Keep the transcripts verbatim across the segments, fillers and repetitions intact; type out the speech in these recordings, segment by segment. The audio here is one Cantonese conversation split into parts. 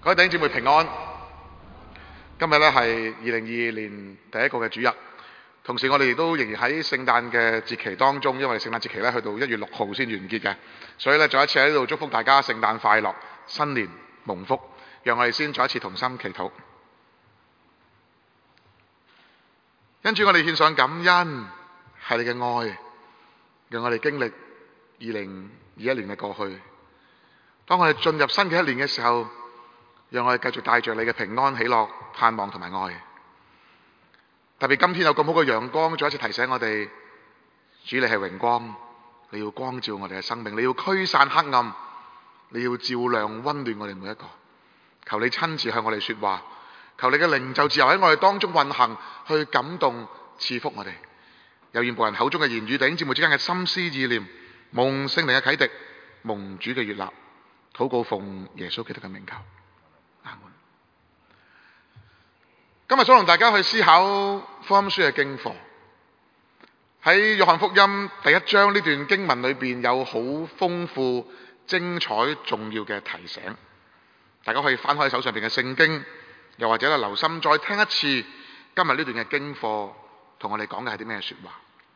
各位弟兄姊妹平安。今日咧係二零二二年第一個嘅主日，同時我哋亦都仍然喺聖誕嘅節期當中，因為聖誕節期咧去到一月六號先完結嘅，所以咧再一次喺呢度祝福大家聖誕快樂，新年蒙福。讓我哋先再一次同心祈禱。因主我哋獻上感恩，係你嘅愛，讓我哋經歷二零二一年嘅過去。當我哋進入新嘅一年嘅時候，讓我哋繼續帶着你嘅平安、喜樂、盼望同埋愛。特別今天有咁好嘅陽光，再一次提醒我哋，主你係榮光，你要光照我哋嘅生命，你要驅散黑暗，你要照亮溫暖我哋每一個。求你親自向我哋說話，求你嘅靈就自由喺我哋當中運行，去感動賜福我哋。有願僕人口中嘅言語，弟兄姊妹之間嘅心思意念，蒙聖靈嘅啟迪，蒙主嘅悅納，禱告奉耶穌基督嘅名求。阿門。今日想同大家去思考福音書嘅經課。喺約翰福音第一章呢段經文裏邊有好豐富、精彩、重要嘅提醒。大家可以翻開手上邊嘅聖經，又或者咧留心再聽一次今日呢段嘅經課，同我哋講嘅係啲咩說話。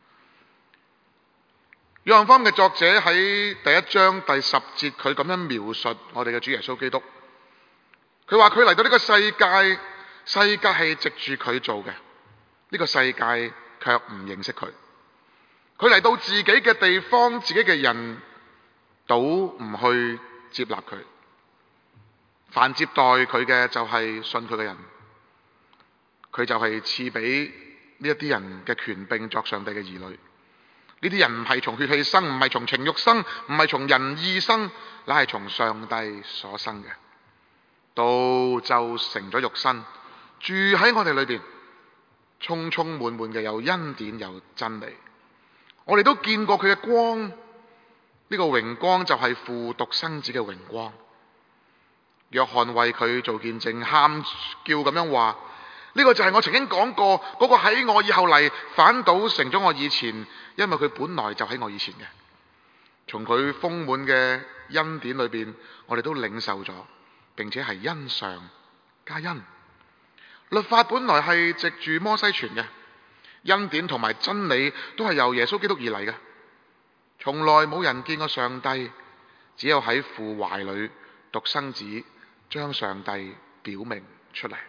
約翰福音嘅作者喺第一章第十節，佢咁樣描述我哋嘅主耶穌基督。佢話佢嚟到呢個世界，世界係藉住佢做嘅，呢個世界卻唔認識佢。佢嚟到自己嘅地方，自己嘅人都唔去接納佢。凡接待佢嘅就係信佢嘅人，佢就係賜俾呢一啲人嘅權柄作上帝嘅兒女。呢啲人唔係從血氣生，唔係從情慾生，唔係從人意生，乃係從上帝所生嘅。道就成咗肉身，住喺我哋裏邊，充充滿滿嘅有恩典有真理。我哋都見過佢嘅光，呢、這個榮光就係父獨生子嘅榮光。約翰為佢做見證，喊叫咁樣話：呢個就係我曾經講過嗰個喺我以後嚟，反倒成咗我以前，因為佢本來就喺我以前嘅。從佢豐滿嘅恩典裏邊，我哋都領受咗，並且係恩上加恩。律法本來係藉住摩西傳嘅，恩典同埋真理都係由耶穌基督而嚟嘅。從來冇人見過上帝，只有喺父懷裏獨生子將上帝表明出嚟。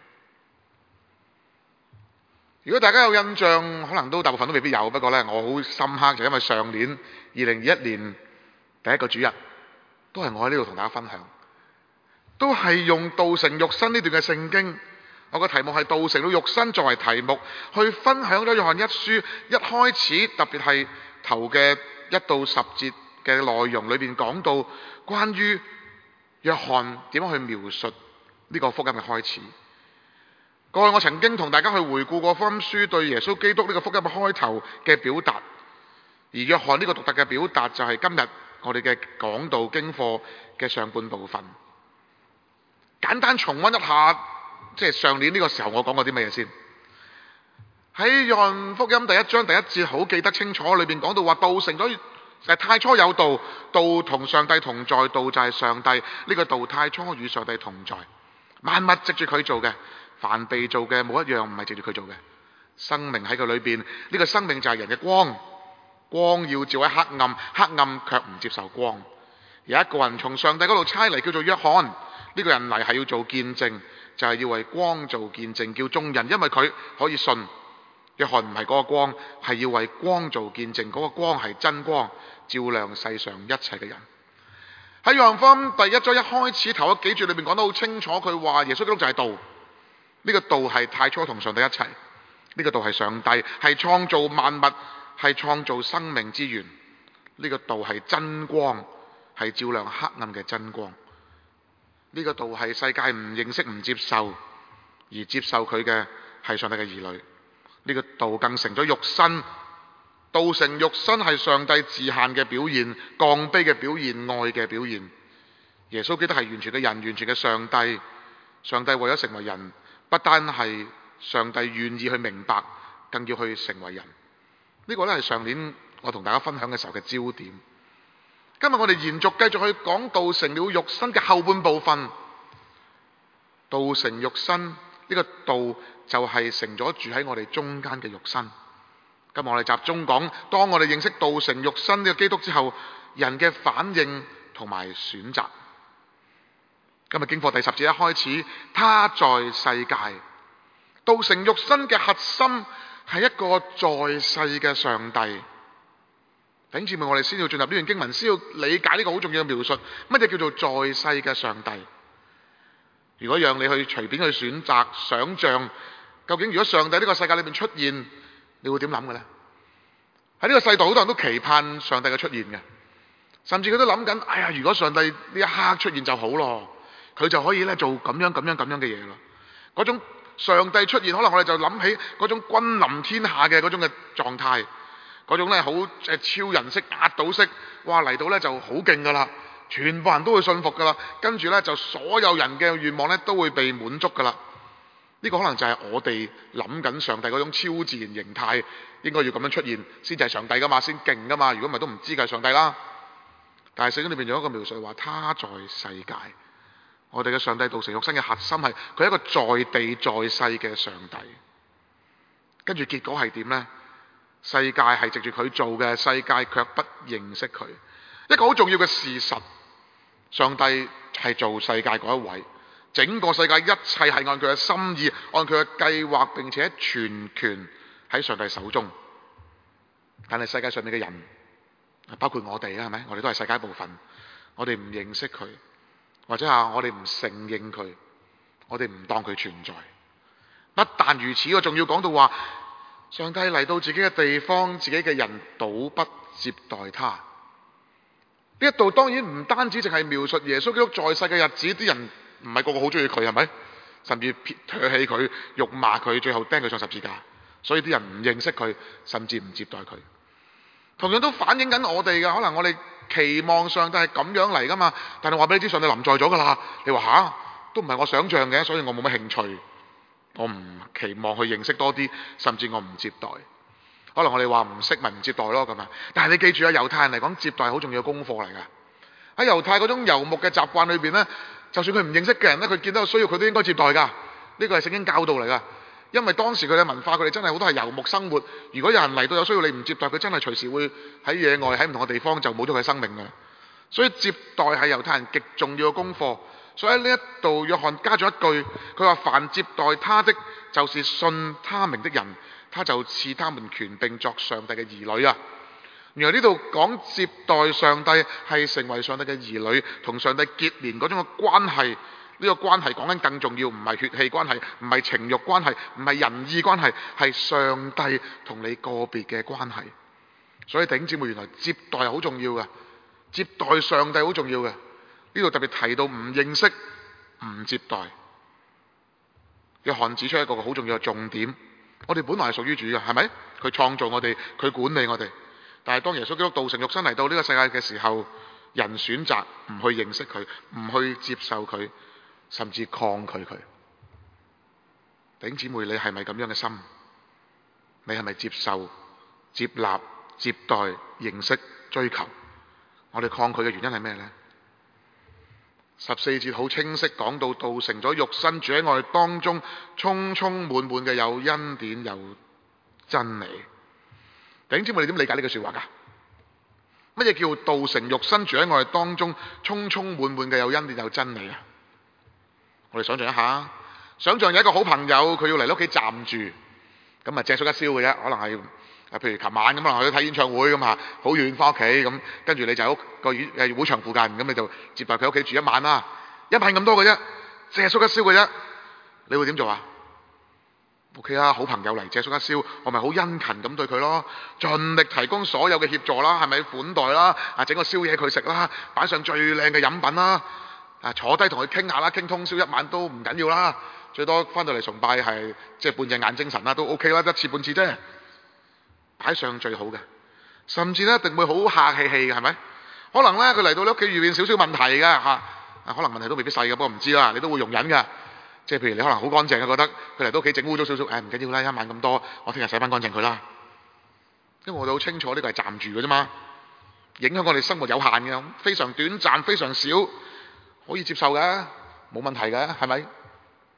如果大家有印象，可能都大部分都未必有，不過呢，我好深刻，就因為上年二零二一年第一個主日，都係我喺呢度同大家分享，都係用道成肉身呢段嘅聖經。我個題目係道成了肉身作為題目，去分享咗約翰一書一開始，特別係頭嘅一到十節嘅內容裏邊講到關於約翰點樣去描述呢個福音嘅開始。過去我曾經同大家去回顧過福音書對耶穌基督呢個福音嘅開頭嘅表達，而約翰呢個獨特嘅表達就係今日我哋嘅講道經課嘅上半部分。簡單重溫一下，即係上年呢個時候我講過啲乜嘢先。喺約翰福音第一章第一節好記得清楚，裏邊講到話道成咗，誒太初有道，道同上帝同在，道就係上帝。呢個道太初與上帝同在，萬物藉住佢做嘅，凡被做嘅冇一樣唔係藉住佢做嘅。生命喺佢裏邊，呢個生命就係人嘅光，光要照喺黑暗，黑暗卻唔接受光。有一個人從上帝嗰度差嚟，叫做約翰，呢個人嚟係要做見證，就係要為光做見證，叫眾人因為佢可以信。約翰唔係嗰個光，係要為光做見證，嗰個光係真光，照亮世上一切嘅人。喺約翰福音第一章一開始頭嗰幾節裏面講得好清楚，佢話耶穌基督就係道，呢個道係太初同上帝一齊，呢個道係上帝，係創造萬物，係創造生命之源。呢個道係真光，係照亮黑暗嘅真光。呢個道係世界唔認識唔接受，而接受佢嘅係上帝嘅兒女。呢個道更成咗肉身，道成肉身係上帝自限嘅表現，降卑嘅表現，愛嘅表現。耶穌基督係完全嘅人，完全嘅上帝。上帝為咗成為人，不單係上帝願意去明白，更要去成為人。呢個咧係上年我同大家分享嘅時候嘅焦點。今日我哋延續繼續去講道成了肉身嘅後半部分。 道成肉身，呢、這個道就係成咗住喺我哋中間嘅肉身。今日我哋集中講，當我哋認識道成肉身呢個基督之後，人嘅反應同埋選擇。今日經課第十節一開始，他在世界，道成肉身嘅核心係一個在世嘅上帝。弟兄姊妹，我哋先要進入呢段經文，先要理解呢個好重要嘅描述，乜嘢叫做在世嘅上帝？如果讓你去隨便去選擇想象，究竟如果上帝呢個世界裏面出現，你會點諗嘅呢？喺呢個世代，好多人都期盼上帝嘅出現嘅，甚至佢都諗緊，哎呀，如果上帝呢一刻出現就好咯，佢就可以咧做咁樣咁樣咁樣嘅嘢咯。嗰種上帝出現，可能我哋就諗起嗰種君臨天下嘅嗰種嘅狀態，嗰種咧好誒超人式壓倒式，哇嚟到咧就好勁噶啦，全部人都會信服噶啦，跟住咧就所有人嘅願望咧都會被滿足噶啦。呢個可能就係我哋諗緊上帝嗰種超自然形態，應該要咁樣出現先至係上帝噶嘛，先勁噶嘛。如果唔係都唔知佢係上帝啦。但係聖經裏邊有一個描述話，他在世界。我哋嘅上帝道成肉身嘅核心係佢係一個在地在世嘅上帝。跟住結果係點呢？世界係藉住佢做嘅，世界卻不認識佢。一個好重要嘅事實，上帝係做世界嗰一位。整個世界一切係按佢嘅心意，按佢嘅計劃，並且全權喺上帝手中。但係世界上面嘅人，包括我哋啊，係咪？我哋都係世界一部分。我哋唔認識佢，或者係我哋唔承認佢，我哋唔當佢存在。不但如此，我仲要講到話，上帝嚟到自己嘅地方，自己嘅人倒不接待他。呢一度當然唔單止淨係描述耶穌基督在世嘅日子，啲人唔係個個好中意佢，係咪？甚至唾棄佢、辱罵佢，最後釘佢上十字架。所以啲人唔認識佢，甚至唔接待佢。同樣都反映緊我哋嘅，可能我哋期望上帝係咁樣嚟噶嘛。但係話俾你知，上帝臨在咗噶啦。你話吓，都唔係我想象嘅，所以我冇乜興趣，我唔期望去認識多啲，甚至我唔接待。可能我哋話唔識咪唔接待咯咁啊。但係你記住啊，猶太人嚟講，接待係好重要嘅功課嚟噶。喺猶太嗰種遊牧嘅習慣裏邊呢，就算佢唔認識嘅人呢，佢見到有需要，佢都應該接待噶。呢個係聖經教導嚟噶。因為當時佢哋文化，佢哋真係好多係遊牧生活。如果有人嚟到有需要，你唔接待佢，真係隨時會喺野外喺唔同嘅地方就冇咗佢生命噶。所以接待係猶太人極重要嘅功課。所以喺呢一度，約翰加咗一句，佢話：凡接待他的，就是信他名的人，他就賜他們權柄作上帝嘅兒女啊。原來呢度講接待上帝係成為上帝嘅兒女，同上帝結連嗰種嘅關係。呢個關係講緊更重要，唔係血氣關係，唔係情慾關係，唔係仁義關係，係上帝同你個別嘅關係。所以弟兄姊妹，原來接待係好重要嘅，接待上帝好重要嘅。呢度特別提到唔認識唔接待。約翰指出一個好重要嘅重點，我哋本來係屬於主嘅，係咪？佢創造我哋，佢管理我哋。但係當耶穌基督道成肉身嚟到呢個世界嘅時候，人選擇唔去認識佢，唔去接受佢，甚至抗拒佢。弟兄姊妹，你係咪咁樣嘅心？你係咪接受、接納、接待、認識、追求？我哋抗拒嘅原因係咩呢？十四節好清晰講到，道成咗肉身住喺我哋當中，充充滿滿嘅有恩典有真理。弟兄姊妹，你點理解呢句說話噶？乜嘢叫道成肉身住喺我哋當中，充充滿滿嘅有恩典有真理啊？我哋想象一下，想象有一個好朋友，佢要嚟你屋企暫住，咁啊借宿一宵嘅啫，可能係啊，譬如琴晚咁可能去睇演唱會咁啊，好遠翻屋企咁，跟住你就喺個誒會場附近，咁你就接待佢屋企住一晚啦，一晚咁多嘅啫，借宿一宵嘅啫，你會點做啊？O K 啊，好朋友嚟借宿一宵，我咪好殷勤咁對佢咯，盡力提供所有嘅協助啦，係咪款待啦？啊，整個宵夜佢食啦，擺上最靚嘅飲品啦，啊坐低同佢傾下啦，傾通宵一晚都唔緊要啦，最多翻到嚟崇拜係即係半隻眼精神啦，都 O K 啦，一次半次啫，擺上最好嘅，甚至咧一定會好客氣氣嘅，係咪？可能咧佢嚟到你屋企遇見少少問題嘅嚇，啊可能問題都未必細嘅，不過唔知啦，你都會容忍㗎。即係譬如你可能好乾淨嘅，覺得佢嚟到屋企整污糟少少，誒唔緊要啦，一晚咁多，我聽日洗翻乾淨佢啦。因為我哋好清楚呢個係暫住嘅啫嘛，影響我哋生活有限嘅，非常短暫，非常少，可以接受嘅，冇問題嘅，係咪？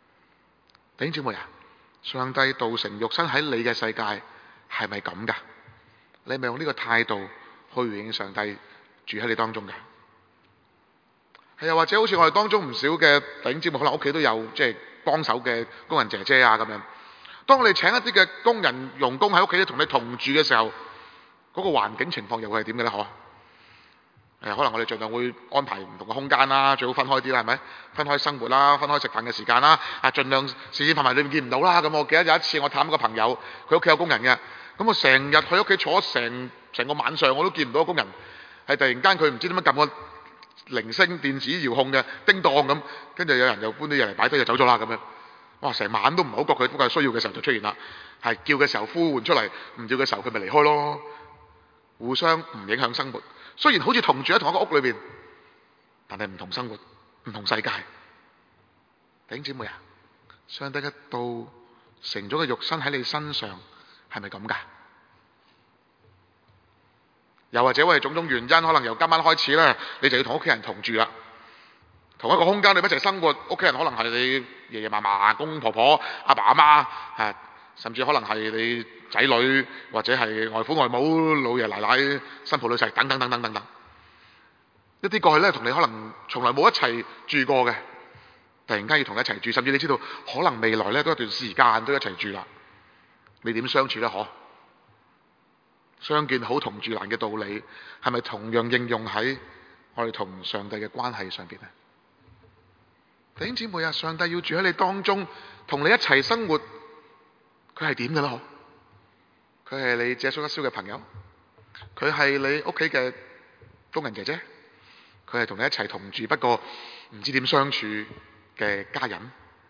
弟兄姊妹啊，上帝道成肉身喺你嘅世界係咪咁噶？你係咪用呢個態度去回應上帝住喺你當中噶？係又或者好似我哋當中唔少嘅弟兄姊妹，可能屋企都有即係幫手嘅工人姐姐啊咁樣。當我哋請一啲嘅工人傭工喺屋企同你同住嘅時候，嗰、那個環境情況又會係點嘅咧？嗬？誒，可能我哋盡量會安排唔同嘅空間啦，最好分開啲啦，係咪？分開生活啦，分開食飯嘅時間啦，啊，盡量時時排埋裏面見唔到啦。咁我記得有一次我探一個朋友，佢屋企有工人嘅，咁我成日去屋企坐成成個晚上，我都見唔到個工人，係突然間佢唔知點樣撳個鈴聲電子遙控嘅叮當咁，跟住有人又搬啲嘢嚟擺低就走咗啦咁樣。哇！成晚都唔係好覺佢，不過需要嘅時候就出現啦，係叫嘅時候呼喚出嚟，唔叫嘅時候佢咪離開咯。互相唔影響生活，雖然好似同住喺同一個屋裏邊，但係唔同生活，唔同世界。弟兄姊妹啊，上帝嘅道成咗嘅肉身喺你身上係咪咁噶？又或者因為種種原因，可能由今晚開始咧，你就要同屋企人同住啦，同一個空間你一齊生活，屋企人可能係你爺爺嫲嫲、公公婆婆、阿爸阿媽，啊，甚至可能係你仔女，或者係外父外母、老爺奶奶、新抱女婿等等等等等等，一啲過去咧同你可能從來冇一齊住過嘅，突然間要同一齊住，甚至你知道可能未來咧都一段時間都一齊住啦，你點相處咧？可相見好同住難嘅道理，係咪同樣應用喺我哋同上帝嘅關係上邊咧？弟兄姊妹啊，上帝要住喺你當中，同你一齊生活，佢係點嘅咧？佢係你借宿一宵嘅朋友，佢係你屋企嘅工人姐姐，佢係同你一齊同住，不過唔知點相處嘅家人。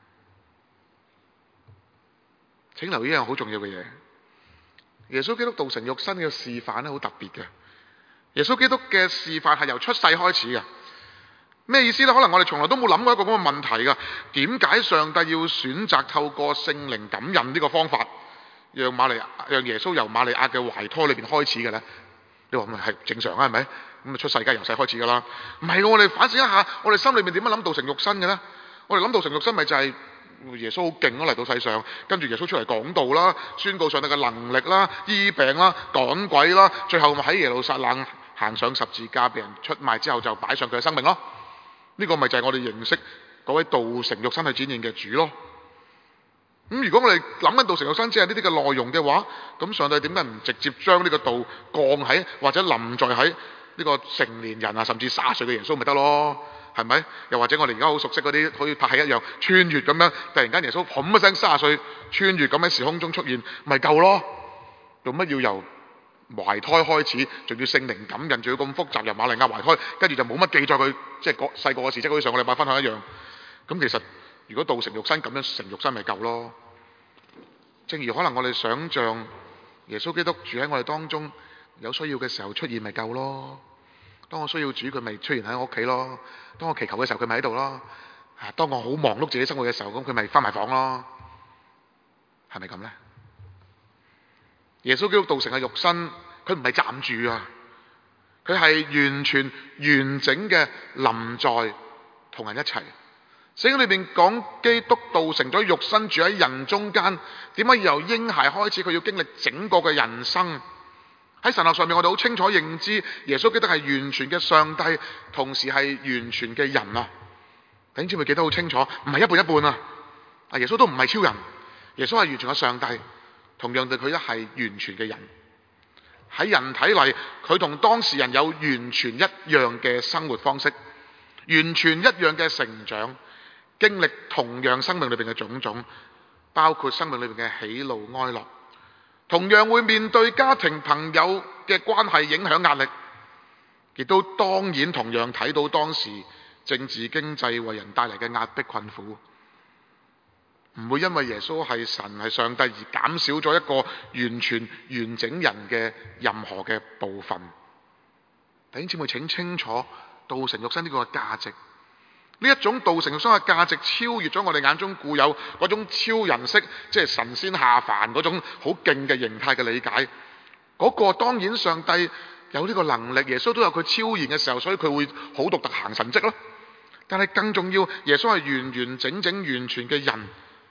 請留意一樣好重要嘅嘢，耶穌基督道成肉身嘅示範咧，好特別嘅。耶穌基督嘅示範係由出世開始嘅。咩意思呢？可能我哋從來都冇諗過一個咁嘅問題㗎。點解上帝要選擇透過聖靈感孕呢個方法，讓瑪利亞讓耶穌由瑪利亞嘅懷胎裏邊開始嘅呢？你話咪係正常啊？係咪？咁啊出世梗係由細開始㗎啦。唔係，我哋反省一下，我哋心裏面點樣諗道成肉身嘅呢？我哋諗道成肉身咪就係耶穌好勁咯，嚟到世上，跟住耶穌出嚟講道啦，宣告上帝嘅能力啦，醫病啦，趕鬼啦，最後咪喺耶路撒冷行上十字架，被人出賣之後就擺上佢嘅生命咯。呢個咪就係我哋認識嗰位道成肉身去展現嘅主咯。咁如果我哋諗緊道成肉身只係呢啲嘅內容嘅話，咁上帝點解唔直接將呢個道降喺或者臨在喺呢個成年人啊，甚至卅歲嘅耶穌咪得咯？係咪？又或者我哋而家好熟悉嗰啲好似拍戲一樣穿越咁樣，突然間耶穌砰一聲卅歲穿越咁喺時空中出現，咪夠咯？做乜要由懷胎開始，仲要聖靈感孕，仲要咁複雜，由瑪利亞懷胎，跟住就冇乜記載佢即係個細個嘅事，即係好似上個禮拜分享一樣。咁其實如果道成肉身咁樣成肉身咪夠咯？正如可能我哋想像耶穌基督住喺我哋當中，有需要嘅時候出現咪夠咯？當我需要主，佢咪出現喺我屋企咯？當我祈求嘅時候，佢咪喺度咯？啊，當我好忙碌自己生活嘅時候，咁佢咪翻埋房咯？係咪咁呢？耶穌基督道成嘅肉身，佢唔係暫住啊，佢係完全完整嘅臨在同人一齊。聖經裏邊講基督道成咗肉身住喺人中間，點解由嬰孩開始佢要經歷整個嘅人生？喺神學上面我哋好清楚認知耶穌基督係完全嘅上帝，同時係完全嘅人啊！弟兄姊妹記得好清楚，唔係一半一半啊！啊，耶穌都唔係超人，耶穌係完全嘅上帝，同樣地佢都係完全嘅人。喺人睇嚟，佢同當時人有完全一樣嘅生活方式，完全一樣嘅成長，經歷同樣生命裏邊嘅種種，包括生命裏邊嘅喜怒哀樂，同樣會面對家庭朋友嘅關係影響壓力，亦都當然同樣睇到當時政治經濟為人帶嚟嘅壓迫困苦。唔會因為耶穌係神係上帝而減少咗一個完全完整人嘅任何嘅部分。弟兄姊妹請清楚道成肉身呢個價值，呢一種道成肉身嘅價值超越咗我哋眼中固有嗰種超人式，即係神仙下凡嗰種好勁嘅形態嘅理解。嗰、那個當然上帝有呢個能力，耶穌都有佢超然嘅時候，所以佢會好獨特行神蹟咯。但係更重要，耶穌係完完整整完全嘅人。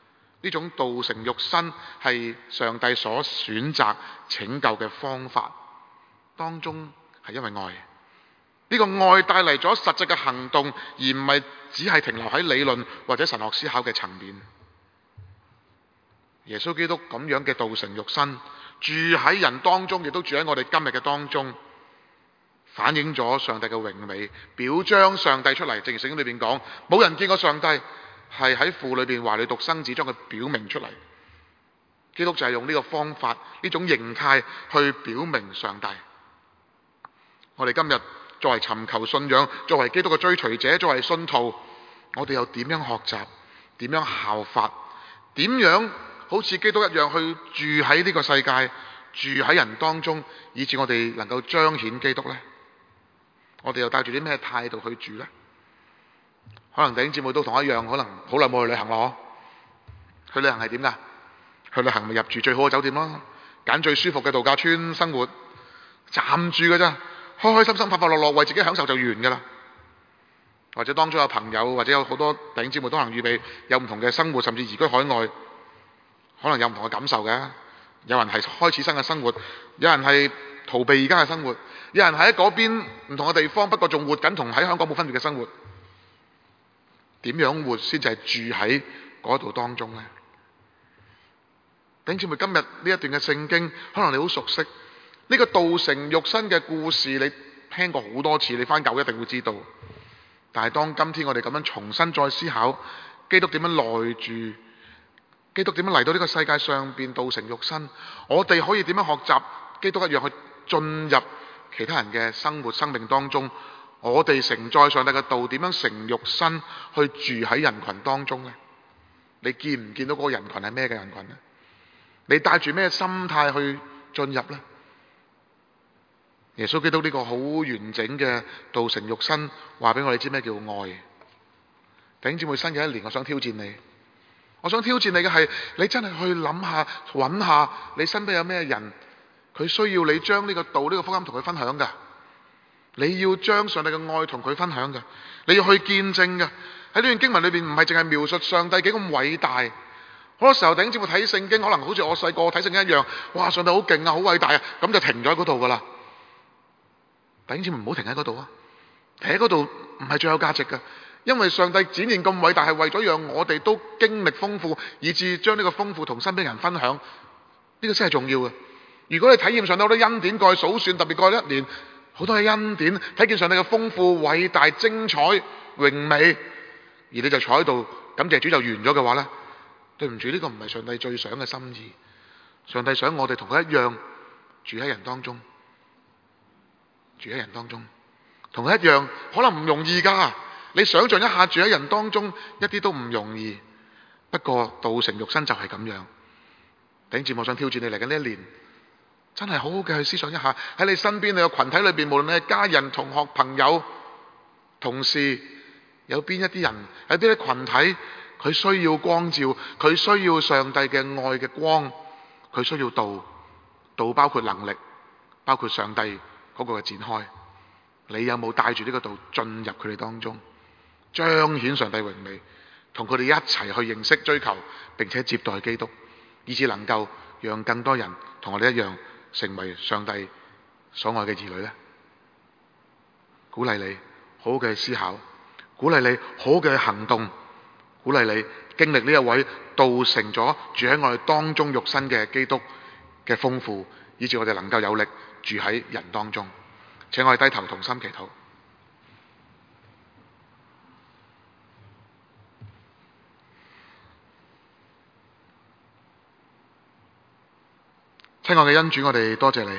呢種道成肉身係上帝所選擇拯救嘅方法，當中係因為愛。呢個愛帶嚟咗實際嘅行動，而唔係只係停留喺理論或者神學思考嘅層面。耶穌基督咁樣嘅道成肉身，住喺人當中，亦都住喺我哋今日嘅當中，反映咗上帝嘅榮美，表彰上帝出嚟。正如聖經裏邊講，冇人見過上帝，係喺父裏邊懷裏獨生子將佢表明出嚟。基督就係用呢個方法，呢種形態去表明上帝。我哋今日作為尋求信仰，作為基督嘅追隨者，作為信徒，我哋又點樣學習？點樣效法？點樣好似基督一樣去住喺呢個世界，住喺人當中，以致我哋能夠彰顯基督呢？我哋又帶住啲咩態度去住呢？可能弟兄姊妹都同我一樣，可能好耐冇去旅行咯。去旅行係點噶？去旅行咪入住最好嘅酒店咯，揀最舒服嘅度假村生活，暫住嘅啫，開開心心、快快樂樂，為自己享受就完噶啦。或者當中有朋友，或者有好多弟兄姊妹都可能預備有唔同嘅生活，甚至移居海外，可能有唔同嘅感受嘅。有人係開始新嘅生活，有人係逃避而家嘅生活，有人係喺嗰邊唔同嘅地方，不過仲活緊同喺香港冇分別嘅生活。點樣活先至係住喺嗰度當中呢？弟兄姊妹，今日呢一段嘅聖經，可能你好熟悉呢個道成肉身嘅故事，你聽過好多次，你翻教會一定會知道。但係當今天我哋咁樣重新再思考，基督點樣內住，基督點樣嚟到呢個世界上邊道成肉身，我哋可以點樣學習基督一樣去進入其他人嘅生活生命當中？我哋承載上帝嘅道，點樣成肉身去住喺人群當中呢？你見唔見到嗰個人群係咩嘅人群呢？你帶住咩心態去進入呢？耶穌基督呢個好完整嘅道成肉身，話俾我哋知咩叫愛。弟兄姊妹，新嘅一年，我想挑戰你。我想挑戰你嘅係，你真係去諗下、揾下，你身邊有咩人，佢需要你將呢個道、呢個福音同佢分享㗎。你要將上帝嘅愛同佢分享㗎，你要去見證㗎。喺呢段經文裏邊，唔係淨係描述上帝幾咁偉大。好多時候，弟兄姊妹睇聖經，可能好似我細個睇聖經一樣，哇！上帝好勁啊，好偉大啊，咁就停咗喺嗰度㗎啦。弟兄姊妹，唔好停喺嗰度啊！停喺嗰度唔係最有價值㗎，因為上帝展現咁偉大，係為咗讓我哋都經歷豐富，以致將呢個豐富同身邊人分享，呢個先係重要嘅。如果你體驗上帝好多恩典，過去數算，特別過去一年，好多嘅恩典，睇見上帝嘅豐富、偉大、精彩、榮美，而你就坐喺度感謝主就完咗嘅話呢，對唔住，呢個唔係上帝最想嘅心意。上帝想我哋同佢一樣住喺人當中，住喺人當中，同佢一樣，可能唔容易噶。你想象一下，住喺人當中一啲都唔容易。不過道成肉身就係咁樣。弟兄姊妹，我想挑戰你嚟緊呢一年，真係好好嘅去思想一下，喺你身邊你個群體裏邊，無論你係家人、同學、朋友、同事，有邊一啲人喺邊啲群體，佢需要光照，佢需要上帝嘅愛嘅光，佢需要道，道包括能力，包括上帝嗰個嘅展開。你有冇帶住呢個道進入佢哋當中，彰顯上帝榮美，同佢哋一齊去認識、追求，並且接待基督，以致能夠讓更多人同我哋一樣成為上帝所愛嘅兒女呢？鼓勵你好好嘅思考，鼓勵你好好嘅行動，鼓勵你經歷呢一位道成咗住喺我哋當中肉身嘅基督嘅豐富，以致我哋能夠有力住喺人當中。請我哋低頭同心祈禱。親愛嘅恩主，我哋多謝你。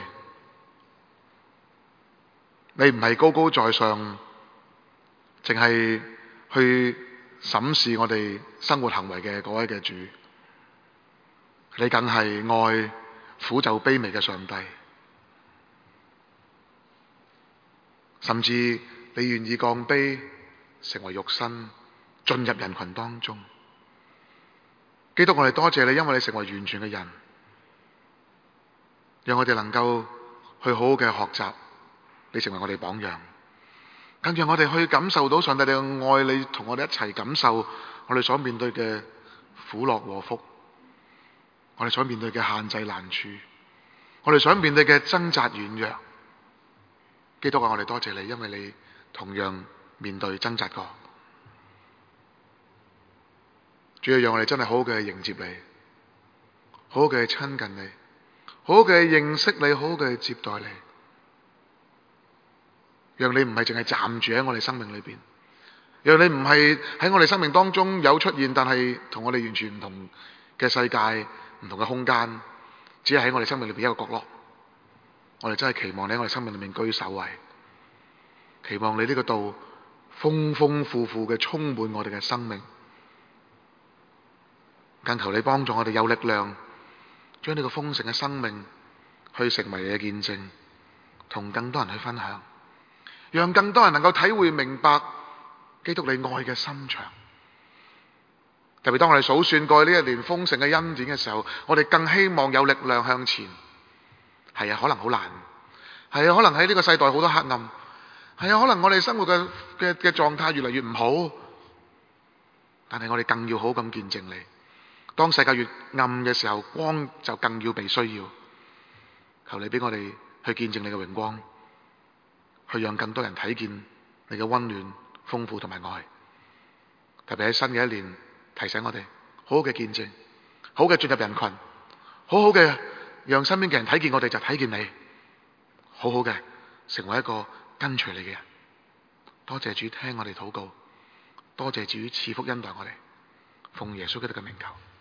你唔係高高在上，淨係去審視我哋生活行為嘅嗰位嘅主。你更係愛苦就卑微嘅上帝。甚至你願意降卑成為肉身，進入人群當中。基督，我哋多謝你，因為你成為完全嘅人，讓我哋能夠去好好嘅學習，你成為我哋榜樣，更讓我哋去感受到上帝你嘅愛，你同我哋一齊感受我哋所面對嘅苦樂禍福。 我哋所面對嘅限制難處，我哋想面對嘅掙扎軟弱。基督啊，我哋多謝你，因為你同樣面對掙扎過。主要讓我哋真係好好嘅迎接你，好好嘅親近你，好好嘅認識你，好好嘅接待你。讓你唔係淨係站住喺我哋生命裏邊，讓你唔係喺我哋生命當中有出現，但係同我哋完全唔同嘅世界、唔同嘅空間，只係喺我哋生命裏邊一個角落。我哋真係期望你喺我哋生命裏面居首位，期望你呢個道豐豐富富嘅充滿我哋嘅生命。更求你幫助我哋有力量，將呢個豐盛嘅生命去成為你嘅見證，同更多人去分享，讓更多人能夠體會明白基督你愛嘅心腸。特別當我哋數算過呢一年豐盛嘅恩典嘅時候，我哋更希望有力量向前。係啊，可能好難，係啊，可能喺呢個世代好多黑暗，係啊，可能我哋生活嘅嘅嘅狀態越嚟越唔好，但係我哋更要好咁見證你。當世界越暗嘅時候，光就更要被需要。求你俾我哋去見證你嘅榮光，去讓更多人睇見你嘅溫暖、豐富同埋愛。特別喺新嘅一年，提醒我哋好好嘅見證，好嘅進入人群，好好嘅讓身邊嘅人睇見我哋就睇見你，好好嘅成為一個跟隨你嘅人。多謝主聽我哋禱告，多謝主賜福恩待我哋，奉耶穌基督嘅名求。